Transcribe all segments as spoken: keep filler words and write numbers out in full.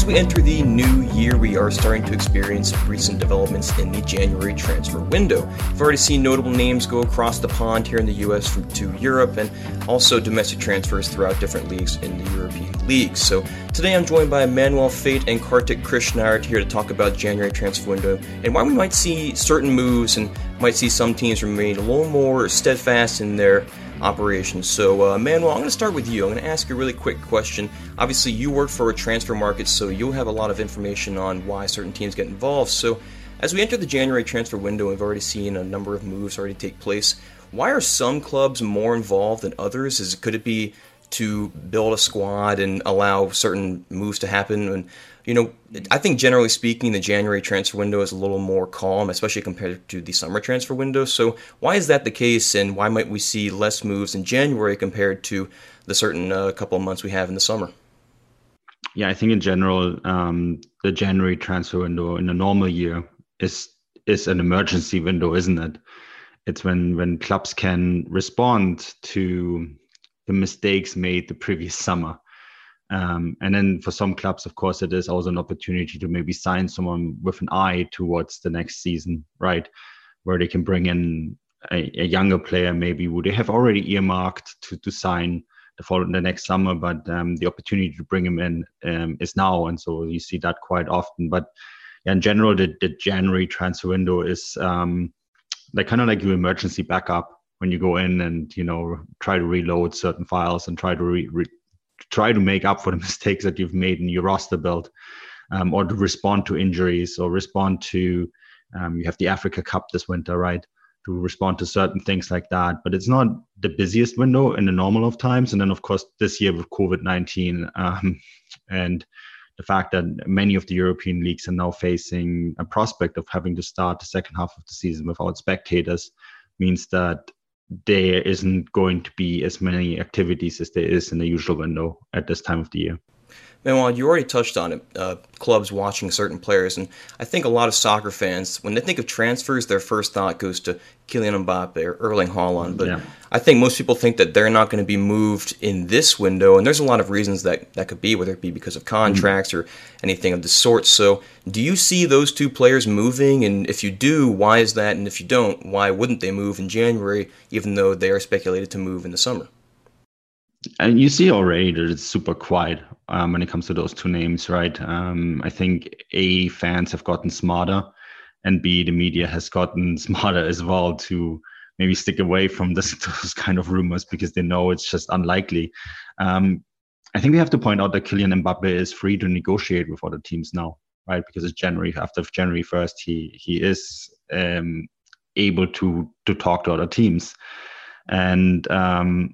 we enter the new year, we are starting to experience recent developments in the January transfer window. We've already seen notable names go across the pond here in the U S to Europe, and also domestic transfers throughout different leagues in the European leagues. So today I'm joined by Manuel Fate and Kartik Krishnaiyer here to talk about January transfer window and why we might see certain moves and might see some teams remain a little more steadfast in their operations. So, uh, Manuel, I'm going to start with you. I'm going to ask you a really quick question. Obviously, you work for a transfer market, so you'll have a lot of information on why certain teams get involved. So, as we enter the January transfer window, we've already seen a number of moves already take place. Why are some clubs more involved than others? Is could it be to build a squad and allow certain moves to happen? And you know, I think generally speaking, the January transfer window is a little more calm, especially compared to the summer transfer window. So why is that the case, and why might we see less moves in January compared to the certain uh, couple of months we have in the summer? Yeah, I think in general, um, the January transfer window in a normal year is is an emergency window, isn't it? It's when when clubs can respond to the mistakes made the previous summer. Um, and then for some clubs, of course, it is also an opportunity to maybe sign someone with an eye towards the next season, right? Where they can bring in a, a younger player, maybe who they have already earmarked to, to sign the following the next summer, but um, the opportunity to bring him in um, is now. And so you see that quite often. But yeah, in general, the, the January transfer window is um, like kind of like your emergency backup when you go in and, you know, try to reload certain files and try to re, re try to make up for the mistakes that you've made in your roster build, um, or to respond to injuries or respond to, um, you have the Africa Cup this winter, right? To respond to certain things like that. But it's not the busiest window in the normal of times. And then, of course, this year with COVID nineteen um, and the fact that many of the European leagues are now facing a prospect of having to start the second half of the season without spectators means that there isn't going to be as many activities as there is in the usual window at this time of the year. Manuel, you already touched on it, uh, clubs watching certain players, and I think a lot of soccer fans, when they think of transfers, their first thought goes to Kylian Mbappe or Erling Haaland, but yeah. I think most people think that they're not going to be moved in this window, and there's a lot of reasons that that could be, whether it be because of contracts mm-hmm. or anything of the sort. So do you see those two players moving, and if you do, why is that, and if you don't, why wouldn't they move in January, even though they are speculated to move in the summer? And you see already that it's super quiet um, when it comes to those two names, right? Um, I think A, fans have gotten smarter, and B, the media has gotten smarter as well to maybe stick away from this, those kind of rumors because they know it's just unlikely. Um, I think we have to point out that Kylian Mbappe is free to negotiate with other teams now, right? Because it's January, after January first, he he is um, able to to talk to other teams. And um,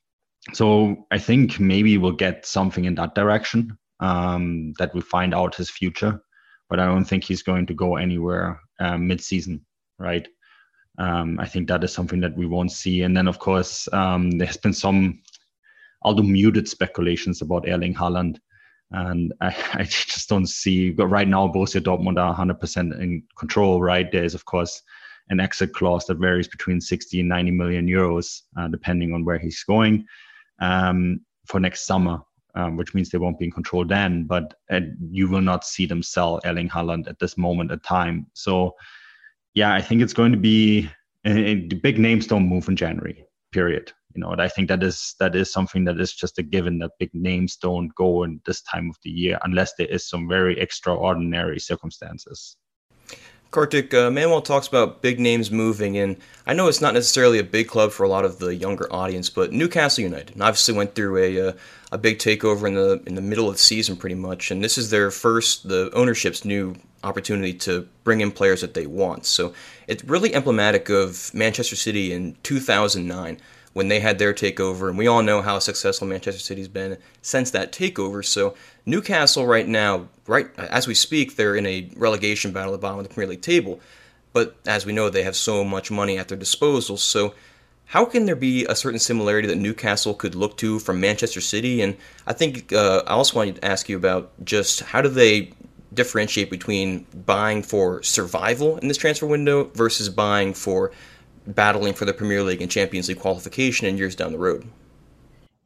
So I think maybe we'll get something in that direction, um, that we find out his future, but I don't think he's going to go anywhere um, mid-season, right? Um, I think that is something that we won't see. And then, of course, um, there's been some, although muted speculations about Erling Haaland, and I, I just don't see, but right now, Borussia Dortmund are one hundred percent in control, right? There is, of course, an exit clause that varies between sixty and ninety million euros, uh, depending on where he's going. Um, for next summer, um, which means they won't be in control then, but uh, you will not see them sell Erling Haaland at this moment in time. So, yeah, I think it's going to be, uh, the big names don't move in January, period. You know, and I think that is that is something that is just a given, that big names don't go in this time of the year unless there is some very extraordinary circumstances. Kartik, uh, Manuel talks about big names moving, and I know it's not necessarily a big club for a lot of the younger audience, but Newcastle United obviously went through a uh, a big takeover in the in the middle of the season, pretty much, and this is their first, the ownership's new opportunity to bring in players that they want. So it's really emblematic of Manchester City in two thousand nine when they had their takeover, and we all know how successful Manchester City's been since that takeover. So Newcastle right now, right as we speak, they're in a relegation battle at the bottom of the Premier League table. But as we know, they have so much money at their disposal. So how can there be a certain similarity that Newcastle could look to from Manchester City? And I think uh, I also wanted to ask you about just how do they differentiate between buying for survival in this transfer window versus buying for battling for the Premier League and Champions League qualification in years down the road?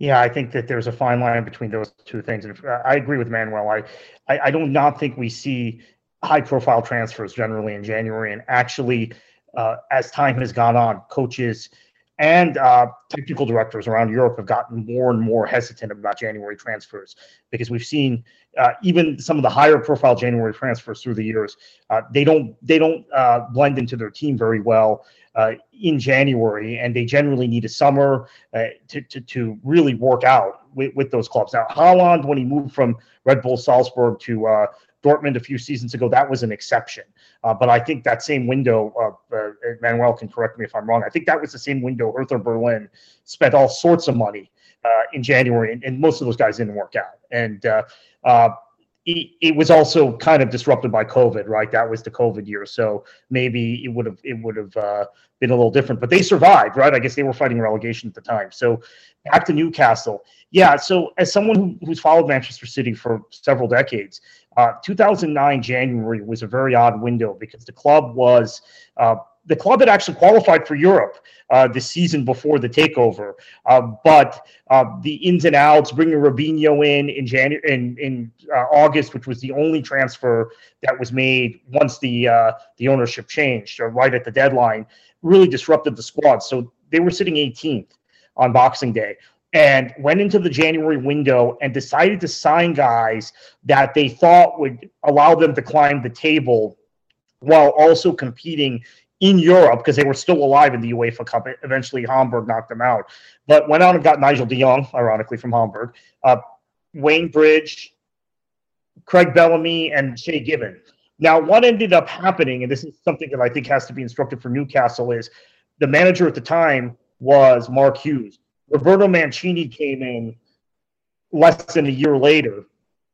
Yeah, I think that there's a fine line between those two things. And I agree with Manuel. I, I, I do not think we see high-profile transfers generally in January. And actually, uh, as time has gone on, coaches and uh, technical directors around Europe have gotten more and more hesitant about January transfers, because we've seen uh, even some of the higher-profile January transfers through the years. Uh, they don't they don't uh, blend into their team very well uh, in January, and they generally need a summer uh, to, to to really work out with, with those clubs. Now, Haaland, when he moved from Red Bull Salzburg to uh, Dortmund a few seasons ago, that was an exception. Uh, but I think that same window, uh, uh, Manuel can correct me if I'm wrong, I think that was the same window Hertha Berlin spent all sorts of money uh, in January, and, and most of those guys didn't work out. And uh, uh, it, it was also kind of disrupted by COVID, right? That was the COVID year, so maybe it would have it would have uh, been a little different. But they survived, right? I guess they were fighting relegation at the time. So back to Newcastle. Yeah, so as someone who, who's followed Manchester City for several decades, uh, two thousand nine January was a very odd window, because the club was uh, the club had actually qualified for Europe uh, the season before the takeover, uh, but uh, the ins and outs, bringing Robinho in in January in in uh, August, which was the only transfer that was made once the uh, the ownership changed, or right at the deadline, really disrupted the squad. So they were sitting eighteenth on Boxing Day, and went into the January window and decided to sign guys that they thought would allow them to climb the table while also competing in Europe, because they were still alive in the UEFA Cup. Eventually, Hamburg knocked them out, but went out and got Nigel de Jong, ironically, from Hamburg, uh, Wayne Bridge, Craig Bellamy, and Shay Given. Now, what ended up happening, and this is something that I think has to be instructive for Newcastle, is the manager at the time was Mark Hughes. Roberto Mancini came in less than a year later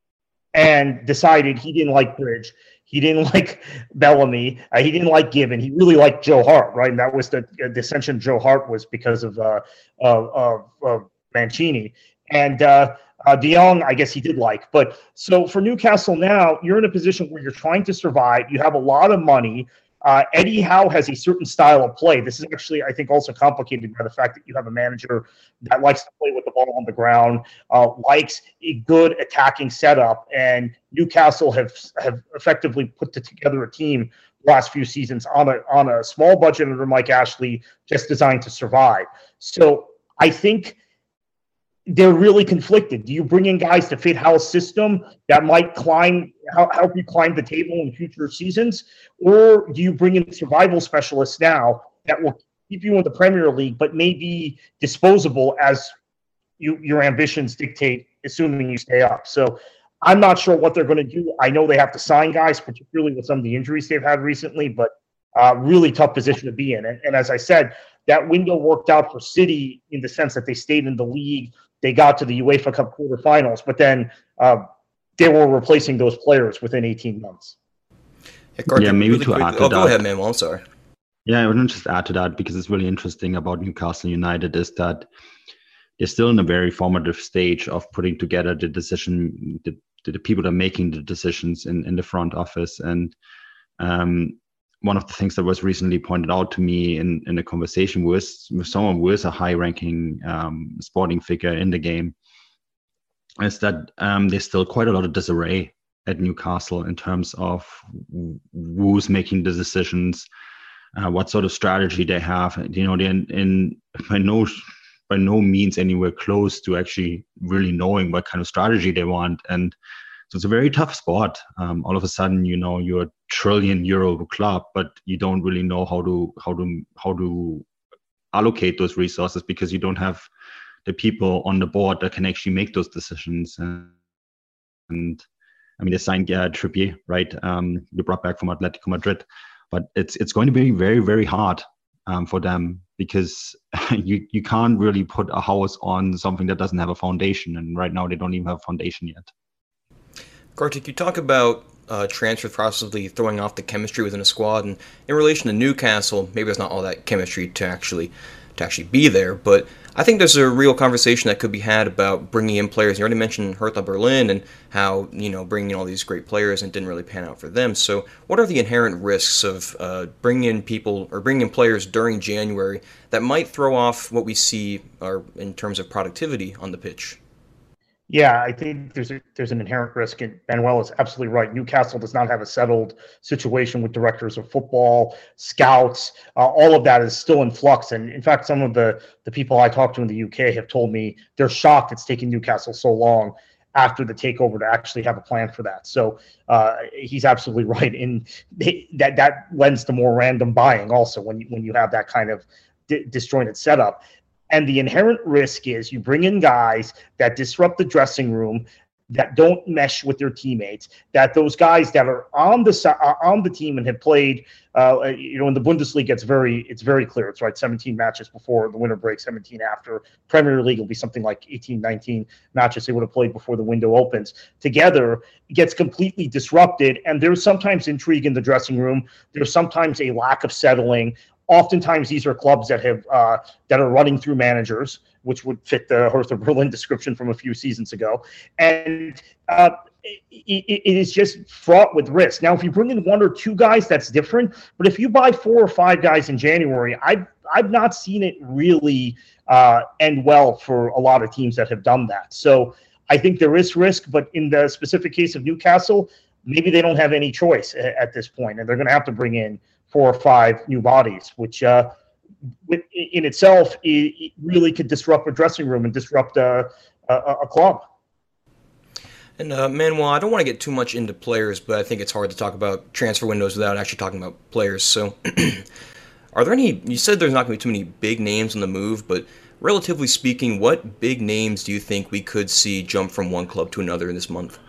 and decided he didn't like Bridge. He didn't like Bellamy. Uh, he didn't like Given. He really liked Joe Hart, right? And that was the, the ascension of Joe Hart was because of, uh, of, of, of Mancini. And uh, uh, de Jong, I guess he did like. But so for Newcastle now, you're in a position where you're trying to survive. You have a lot of money. Uh, Eddie Howe has a certain style of play. This is actually, I think, also complicated by the fact that you have a manager that likes to play with the ball on the ground, uh, likes a good attacking setup, and Newcastle have have effectively put together a team the last few seasons on a on a small budget under Mike Ashley, just designed to survive. So I think they're really conflicted. Do you bring in guys to fit Howe's system that might climb, help you climb the table in future seasons? Or do you bring in survival specialists now that will keep you in the Premier League, but may be disposable as you, your ambitions dictate, assuming you stay up? So I'm not sure what they're going to do. I know they have to sign guys, particularly with some of the injuries they've had recently, but uh, really tough position to be in. And, and as I said, that window worked out for City in the sense that they stayed in the league. They got to the UEFA Cup quarterfinals, but then uh, they were replacing those players within eighteen months. Yeah, yeah maybe really to quick. add to oh, that. Go ahead, man. Well, I'm sorry. Yeah, I wouldn't just add to that, because it's really interesting about Newcastle United is that they're still in a very formative stage of putting together the decision, the, the people that are making the decisions in, in the front office. And um, one of the things that was recently pointed out to me in, in a conversation with, with someone who is a high-ranking um, sporting figure in the game is that um, there's still quite a lot of disarray at Newcastle in terms of who's making the decisions, uh, what sort of strategy they have. You know, they're in, in by no by no means anywhere close to actually really knowing what kind of strategy they want. And so it's a very tough spot. Um, all of a sudden, you know, you're a trillion euro club, but you don't really know how to how to how to allocate those resources, because you don't have the people on the board that can actually make those decisions. And, and I mean, they signed uh, Trippier, right? Um, you brought back from Atletico Madrid, but it's it's going to be very very hard um, for them, because you you can't really put a house on something that doesn't have a foundation, and right now they don't even have a foundation yet. Kartik, you talk about uh, transfer possibly throwing off the chemistry within a squad, and in relation to Newcastle, maybe there's not all that chemistry to actually to actually be there. But I think there's a real conversation that could be had about bringing in players. You already mentioned Hertha Berlin and how, you know, bringing in all these great players and didn't really pan out for them. So what are the inherent risks of uh, bringing in people or bringing in players during January that might throw off what we see or in terms of productivity on the pitch? Yeah, I think there's a, there's an inherent risk, and Manuel is absolutely right. Newcastle does not have a settled situation with directors of football, scouts. Uh, all of that is still in flux. And in fact, some of the, the people I talked to in the U K have told me they're shocked it's taking Newcastle so long after the takeover to actually have a plan for that. So uh, he's absolutely right. And they, that that lends to more random buying also when you, when you have that kind of di- disjointed setup. And the inherent risk is you bring in guys that disrupt the dressing room, that don't mesh with their teammates, that those guys that are on the are on the team and have played, uh, you know, in the Bundesliga, it's very it's very clear. It's right, seventeen matches before the winter break, seventeen after. Premier League will be something like eighteen, nineteen matches they would have played before the window opens. Together, it gets completely disrupted, and there's sometimes intrigue in the dressing room. There's sometimes a lack of settling. Oftentimes, these are clubs that have uh, that are running through managers, which would fit the Hertha Berlin description from a few seasons ago. And uh, it, it is just fraught with risk. Now, if you bring in one or two guys, that's different. But if you buy four or five guys in January, I've, I've not seen it really uh, end well for a lot of teams that have done that. So I think there is risk. But in the specific case of Newcastle, maybe they don't have any choice at this point, and they're going to have to bring in four or five new bodies, which uh, in itself it really could disrupt a dressing room and disrupt a, a, a club. And uh, Manuel, I don't want to get too much into players, but I think it's hard to talk about transfer windows without actually talking about players. So are there any, you said there's not going to be too many big names on the move, but relatively speaking, what big names do you think we could see jump from one club to another in this month?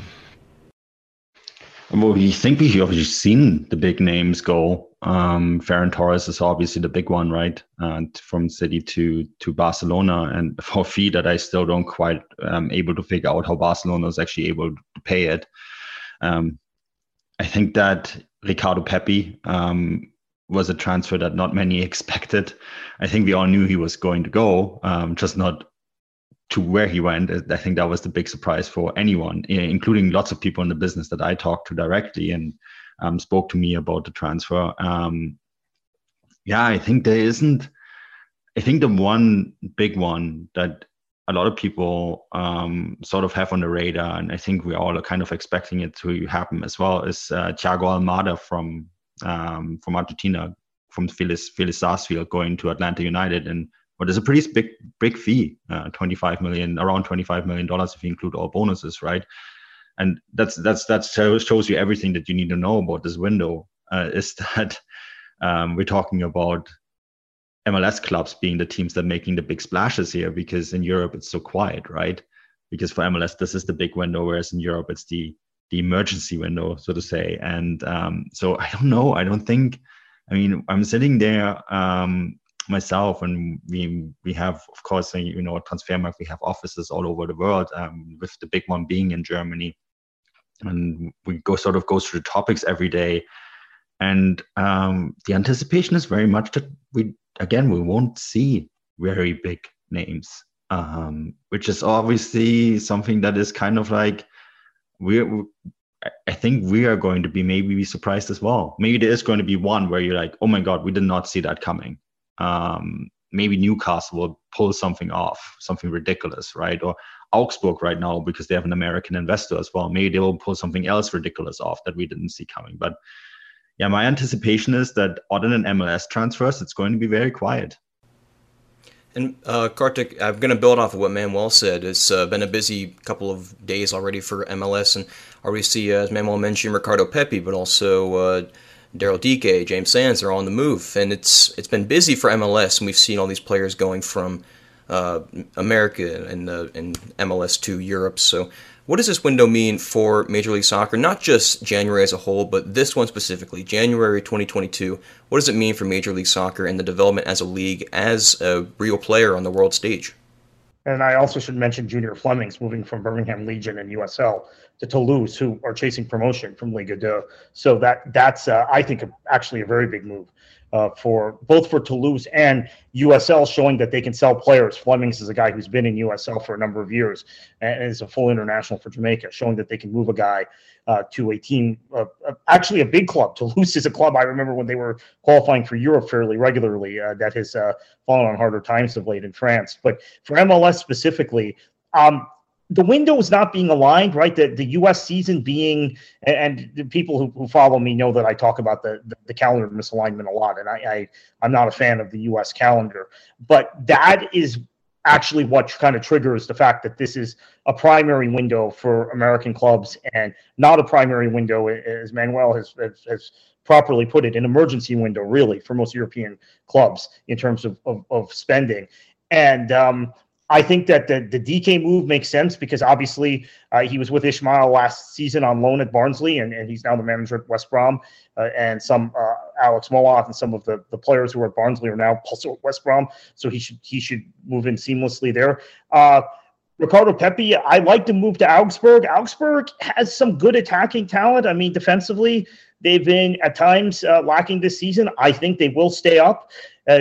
Well, we think we've obviously seen the big names go. Um, Ferran Torres is obviously the big one, right? Uh, from City to to Barcelona, and for a fee that I still don't quite um, able to figure out how Barcelona is actually able to pay it. Um, I think that Ricardo Pepi um, was a transfer that not many expected. I think we all knew he was going to go, um, just not to where he went. I think that was the big surprise for anyone, including lots of people in the business that I talked to directly and um, spoke to me about the transfer. Um, yeah, I think there isn't, I think the one big one that a lot of people um, sort of have on the radar, and I think we all are kind of expecting it to happen as well, is uh, Thiago Almada from um, from Argentina, from Phyllis, Phyllis Sarsfield going to Atlanta United. And but it's a pretty big, big fee, uh, twenty-five million, around twenty-five million dollars if you include all bonuses, right? And that's that's that shows you everything that you need to know about this window. Uh, is that um, we're talking about M L S clubs being the teams that are making the big splashes here, because in Europe it's so quiet, right? Because for M L S this is the big window, whereas in Europe it's the the emergency window, so to say. And um, so I don't know. I don't think. I mean, I'm sitting there. Um, myself, and we we have, of course, you know, at Transfermarkt we have offices all over the world, um, with the big one being in Germany, and we go sort of go through the topics every day, and um, the anticipation is very much that we again we won't see very big names, um, which is obviously something that is kind of like we're. I think we are going to be maybe be surprised as well. Maybe there is going to be one where you're like, oh my God, we did not see that coming. Um, maybe Newcastle will pull something off, something ridiculous, right? Or Augsburg right now, because they have an American investor as well. Maybe they will pull something else ridiculous off that we didn't see coming. But yeah, my anticipation is that other than M L S transfers, it's going to be very quiet. And uh, Kartik, I'm going to build off of what Manuel said. It's uh, been a busy couple of days already for M L S, and already see, uh, as Manuel mentioned, Ricardo Pepi, but also uh, Daryl Dike, James Sands are on the move, and it's it's been busy for M L S, and we've seen all these players going from uh, America and uh, and M L S to Europe. So, what does this window mean for Major League Soccer? Not just January as a whole, but this one specifically, January twenty twenty-two. What does it mean for Major League Soccer and the development as a league, as a real player on the world stage? And I also should mention Junior Flemings moving from Birmingham Legion and U S L to Toulouse, who are chasing promotion from Liga two. So that that's, uh, I think, actually a very big move uh, for both for Toulouse and U S L, showing that they can sell players. Flemings is a guy who's been in U S L for a number of years and is a full international for Jamaica, showing that they can move a guy uh, to a team, uh, actually a big club. Toulouse is a club I remember when they were qualifying for Europe fairly regularly uh, that has uh, fallen on harder times of late in France. But for M L S specifically, um, the window is not being aligned, right? The the U S season being, and the people who, who follow me know that I talk about the, the, the calendar misalignment a lot, and I, I, I'm not a fan of the U S calendar. But that is actually what kind of triggers the fact that this is a primary window for American clubs and not a primary window, as Manuel has, has, has properly put it, an emergency window, really, for most European clubs in terms of, of, of spending. And um, I think that the, the D K move makes sense because obviously uh, he was with Ismail last season on loan at Barnsley, and, and he's now the manager at West Brom. Uh, and some uh, Alex Moloff and some of the, the players who are at Barnsley are now also at West Brom. So he should he should move in seamlessly there. Uh, Ricardo Pepi, I like to move to Augsburg. Augsburg has some good attacking talent. I mean, defensively, they've been at times uh, lacking this season. I think they will stay up. Uh,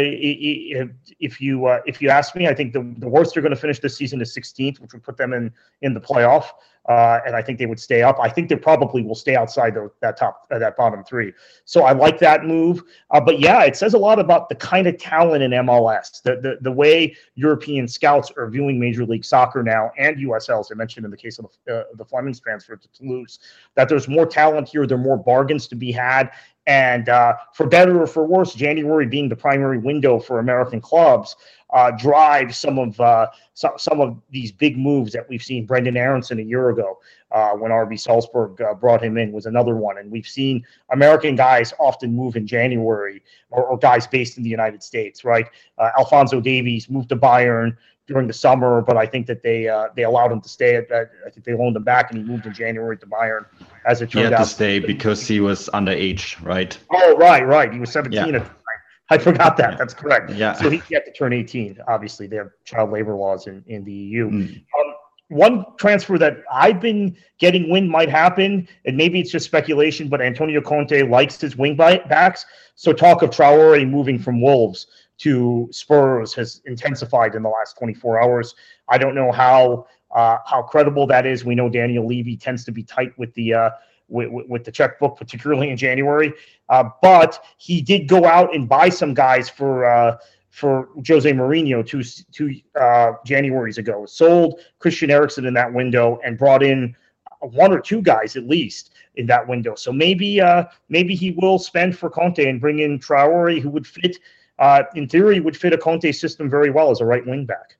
if you uh, if you ask me, I think the, the worst they're going to finish this season is sixteenth, which would put them in in the playoff. Uh, and I think they would stay up. I think they probably will stay outside the, that top uh, that bottom three. So I like that move. Uh, but yeah, it says a lot about the kind of talent in M L S, the the the way European scouts are viewing Major League Soccer now and U S L, as I mentioned in the case of the, uh, the Flemings transfer to Toulouse. That there's more talent here, there are more bargains to be had. And uh, for better or for worse, January being the primary window for American clubs uh, drives some of uh, so, some of these big moves that we've seen. Brendan Aronson a year ago, uh, when R B Salzburg uh, brought him in, was another one. And we've seen American guys often move in January, or, or guys based in the United States, right? Uh, Alphonso Davies moved to Bayern during the summer, but I think that they uh, they allowed him to stay. At, at I think they loaned him back, and he moved in January to Bayern. As it turned out, he had out. to stay because he was underage, right? Oh, right, right. He was seventeen yeah. at the time. I forgot that. Yeah. That's correct. Yeah. So he had to turn eighteen. Obviously, they have child labor laws in, in the E U. Mm. Um, one transfer that I've been getting wind might happen, and maybe it's just speculation, but Antonio Conte likes his wing backs. So talk of Traore moving from Wolves to Spurs has intensified in the last twenty-four hours. I don't know how uh, how credible that is. We know Daniel Levy tends to be tight with the uh, with, with the checkbook, particularly in January. Uh, but he did go out and buy some guys for uh, for Jose Mourinho two two uh, Januaries ago. Sold Christian Eriksen in that window and brought in one or two guys at least in that window. So maybe uh, maybe he will spend for Conte and bring in Traore, who would fit. Uh, in theory, would fit a Conte system very well as a right wing back.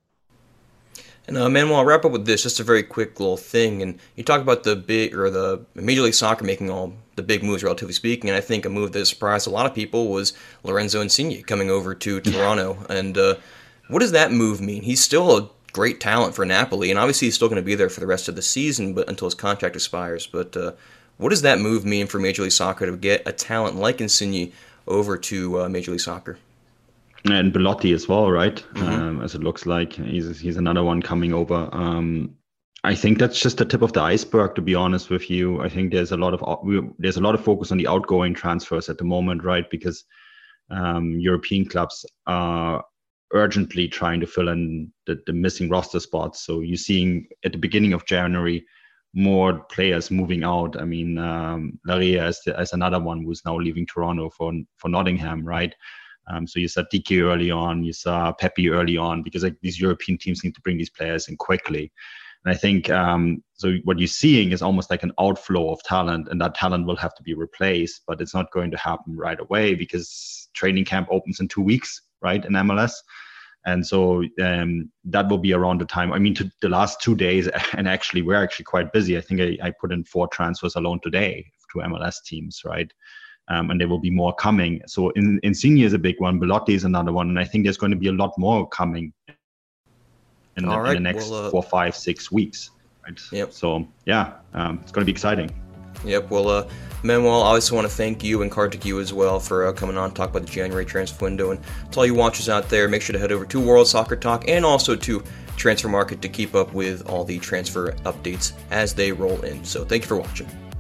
And uh, Manuel, I'll wrap up with this, just a very quick little thing. And you talk about the big, or the Major League Soccer making all the big moves, relatively speaking. And I think a move that surprised a lot of people was Lorenzo Insigne coming over to Toronto. And uh, what does that move mean? He's still a great talent for Napoli, and obviously he's still going to be there for the rest of the season, but until his contract expires. But uh, what does that move mean for Major League Soccer to get a talent like Insigne over to uh, Major League Soccer? And Belotti as well, right? Mm-hmm. Um, as it looks like he's he's another one coming over. Um, I think that's just the tip of the iceberg, to be honest with you. I think there's a lot of there's a lot of focus on the outgoing transfers at the moment, right? Because um, European clubs are urgently trying to fill in the, the missing roster spots. So you're seeing at the beginning of January more players moving out. I mean, um, Larea is, the, is another one who's now leaving Toronto for for Nottingham, right? Um, so you saw D K early on, you saw Pepi early on, because like these European teams need to bring these players in quickly. And I think um, so. What you're seeing is almost like an outflow of talent, and that talent will have to be replaced. But it's not going to happen right away because training camp opens in two weeks, right, in M L S. And so um, that will be around the time. I mean, to the last two days, and actually we're actually quite busy. I think I, I put in four transfers alone today to M L S teams, right? Um, and there will be more coming. So in, Insigne is a big one. Belotti is another one. And I think there's going to be a lot more coming in, the, right. in the next well, uh, four, five, six weeks. Right? Yep. So, yeah, um, it's going to be exciting. Yep. Well, uh, Manuel, I also want to thank you and Kartik you as well for uh, coming on to talk about the January transfer window. And to all you watchers out there, make sure to head over to World Soccer Talk and also to Transfer Market to keep up with all the transfer updates as they roll in. So thank you for watching.